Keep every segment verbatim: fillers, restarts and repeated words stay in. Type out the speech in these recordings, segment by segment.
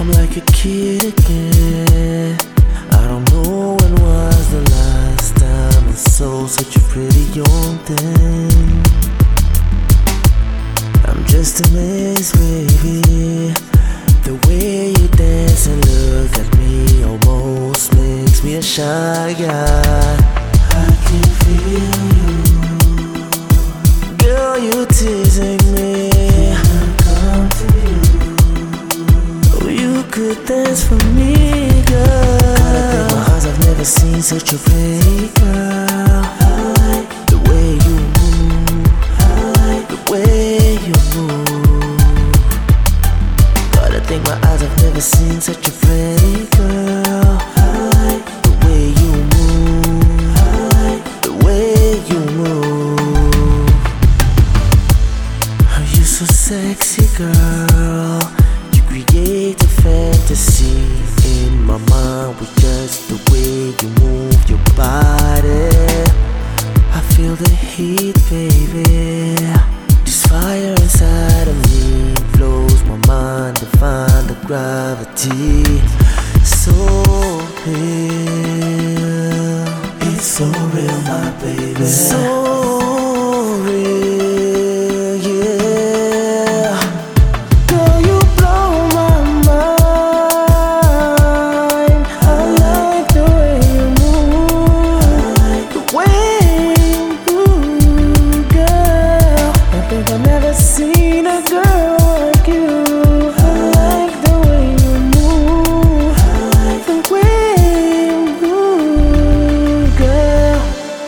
like a kid again. I don't know when was the last time I saw such a pretty young thing. I'm just amazed, baby. The way you dance and look at me almost makes me a shy guy. I can feel you, girl, you're teasing me. Come to you. Oh, you could dance for me, girl. Gotta think my eyes, I've never seen such a pretty girl. I like the way you move. I like the way you move. Gotta think my eyes, I've never seen such a pretty girl. I like the way you move. I like the way you move. Oh, you're so sexy, girl. You create a fantasy in my mind with just the way you move your body. I feel the heat, baby. This fire inside of me blows my mind to find the gravity. So real, it's so real, my baby. So real, yeah. Girl, you blow my mind. I like the way you move, the way you move, girl. I think I've never seen a girl like you. I like the way you move, the way you move, girl.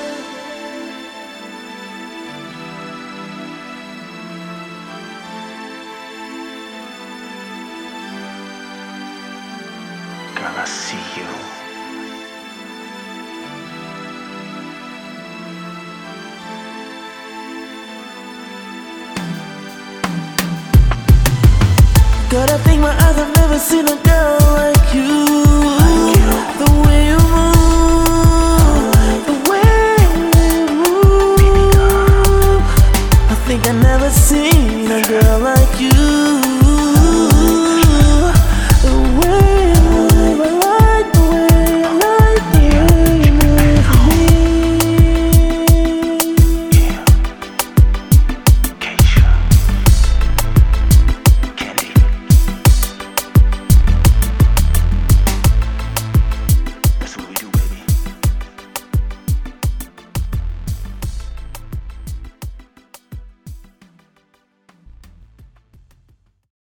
Girl, I see you. God, I think my eyes have never seen a girl like you. Like you. The way you move, the way you move. I think I never seen a girl like you.